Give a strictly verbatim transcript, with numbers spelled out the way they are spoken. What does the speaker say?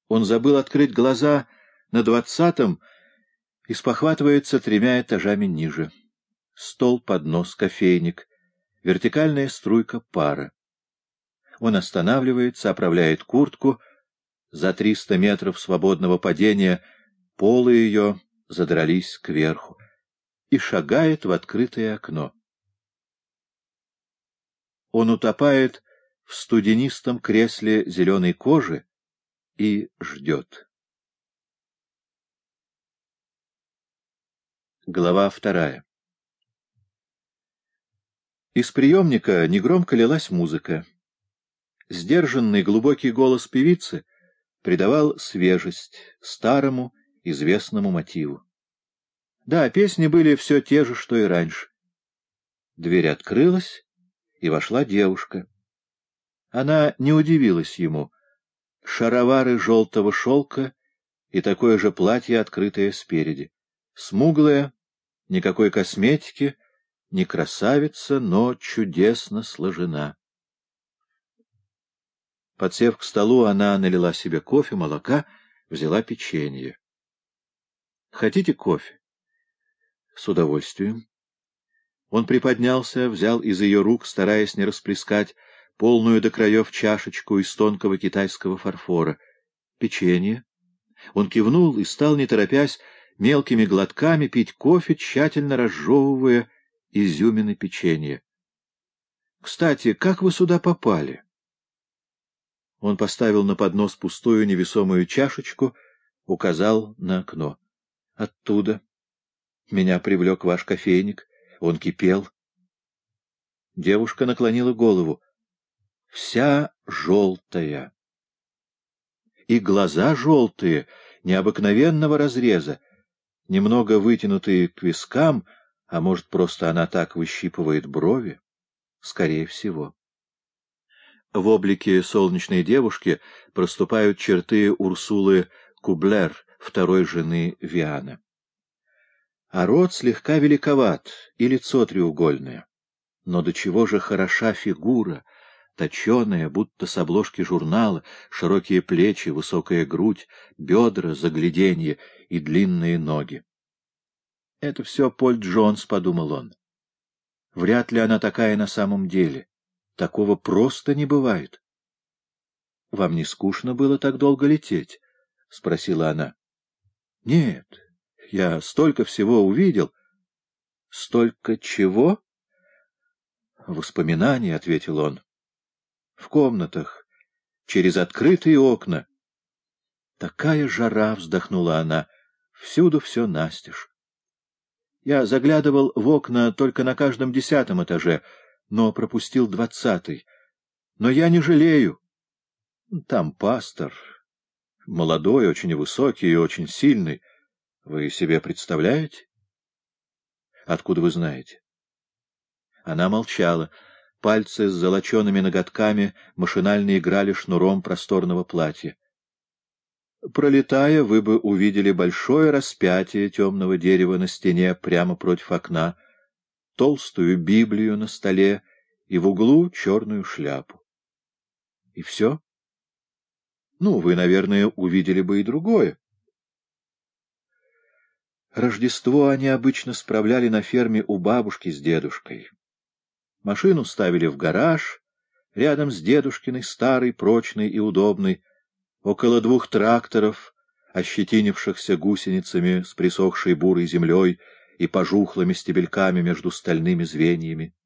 Он забыл открыть глаза на двадцатом и спохватывается тремя этажами ниже. Стол, поднос, кофейник, вертикальная струйка пара. Он останавливается, оправляет куртку. За триста метров свободного падения полы ее задрались кверху и шагает в открытое окно. Он утопает в студенистом кресле зеленой кожи и ждет. Глава вторая. Из приемника негромко лилась музыка. Сдержанный глубокий голос певицы придавал свежесть старому известному мотиву. Да, песни были все те же, что и раньше. Дверь открылась, и вошла девушка. Она не удивилась ему. Шаровары желтого шелка и такое же платье, открытое спереди. Смуглая, никакой косметики, не красавица, но чудесно сложена. Подсев к столу, она налила себе кофе, молока, взяла печенье. — Хотите кофе? — С удовольствием. Он приподнялся, взял из ее рук, стараясь не расплескать, полную до краев чашечку из тонкого китайского фарфора. Печенье. Он кивнул и стал, не торопясь, мелкими глотками пить кофе, тщательно разжевывая изюмины печенья. — Кстати, как вы сюда попали? Он поставил на поднос пустую невесомую чашечку, указал на окно. — Оттуда. Меня привлек ваш кофейник. Он кипел. Девушка наклонила голову. Вся желтая. И глаза желтые, необыкновенного разреза, немного вытянутые к вискам, а может, просто она так выщипывает брови? Скорее всего. В облике солнечной девушки проступают черты Урсулы Кублер, второй жены Виана. А рот слегка великоват, и лицо треугольное. Но до чего же хороша фигура, точеная, будто с обложки журнала, широкие плечи, высокая грудь, бедра, загляденье и длинные ноги. «Это все Поль Джонс», — подумал он. «Вряд ли она такая на самом деле. Такого просто не бывает». «Вам не скучно было так долго лететь?» — спросила она. «Нет». Я столько всего увидел. — Столько чего? — Воспоминаний, — ответил он. — В комнатах, через открытые окна. — Такая жара, — вздохнула она, — всюду все настежь. Я заглядывал в окна только на каждом десятом этаже, но пропустил двадцатый. Но я не жалею. Там пастор, молодой, очень высокий и очень сильный. Вы себе представляете? Откуда вы знаете? Она молчала. Пальцы с золочеными ноготками машинально играли шнуром просторного платья. Пролетая, вы бы увидели большое распятие темного дерева на стене прямо против окна, толстую Библию на столе и в углу черную шляпу. И все? Ну, вы, наверное, увидели бы и другое. Рождество они обычно справляли на ферме у бабушки с дедушкой. Машину ставили в гараж, рядом с дедушкиной, старый, прочный и удобный, около двух тракторов, ощетинившихся гусеницами с присохшей бурой землей и пожухлыми стебельками между стальными звеньями.